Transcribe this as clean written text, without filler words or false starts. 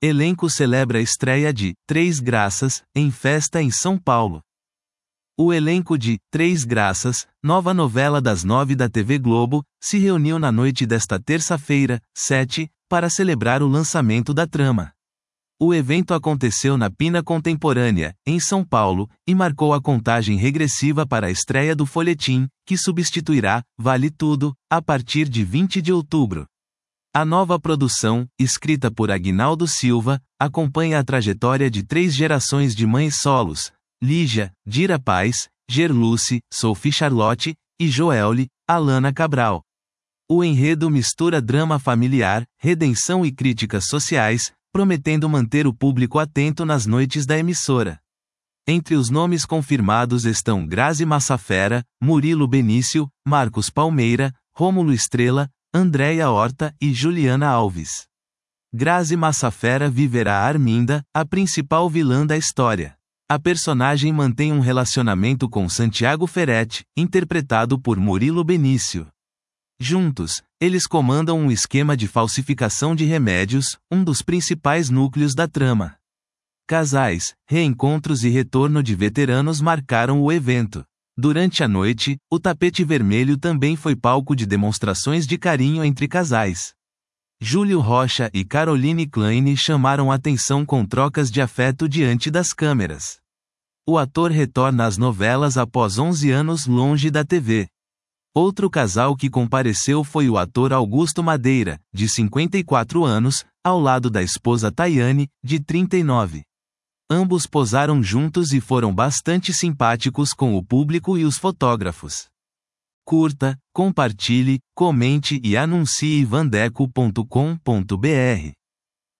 Elenco celebra a estreia de Três Graças, em festa em São Paulo. O elenco de Três Graças, nova novela das 9 da TV Globo, se reuniu na noite desta terça-feira, 7, para celebrar o lançamento da trama. O evento aconteceu na Pina Contemporânea, em São Paulo, e marcou a contagem regressiva para a estreia do folhetim, que substituirá Vale Tudo, a partir de 20 de outubro. A nova produção, escrita por Aguinaldo Silva, acompanha a trajetória de 3 gerações de mães solos: Lígia, Dira Paz, Gerluce, Sophie Charlotte, e Joelly, Alana Cabral. O enredo mistura drama familiar, redenção e críticas sociais, prometendo manter o público atento nas noites da emissora. Entre os nomes confirmados estão Grazi Massafera, Murilo Benício, Marcos Palmeira, Rômulo Estrela, Andréia Horta e Juliana Alves. Grazi Massafera viverá Arminda, a principal vilã da história. A personagem mantém um relacionamento com Santiago Ferretti, interpretado por Murilo Benício. Juntos, eles comandam um esquema de falsificação de remédios, um dos principais núcleos da trama. Casais, reencontros e retorno de veteranos marcaram o evento. Durante a noite, o tapete vermelho também foi palco de demonstrações de carinho entre casais. Júlio Rocha e Caroline Klein chamaram atenção com trocas de afeto diante das câmeras. O ator retorna às novelas após 11 anos longe da TV. Outro casal que compareceu foi o ator Augusto Madeira, de 54 anos, ao lado da esposa Tayane, de 39. Ambos posaram juntos e foram bastante simpáticos com o público e os fotógrafos. Curta, compartilhe, comente e anuncie vandeco.com.br.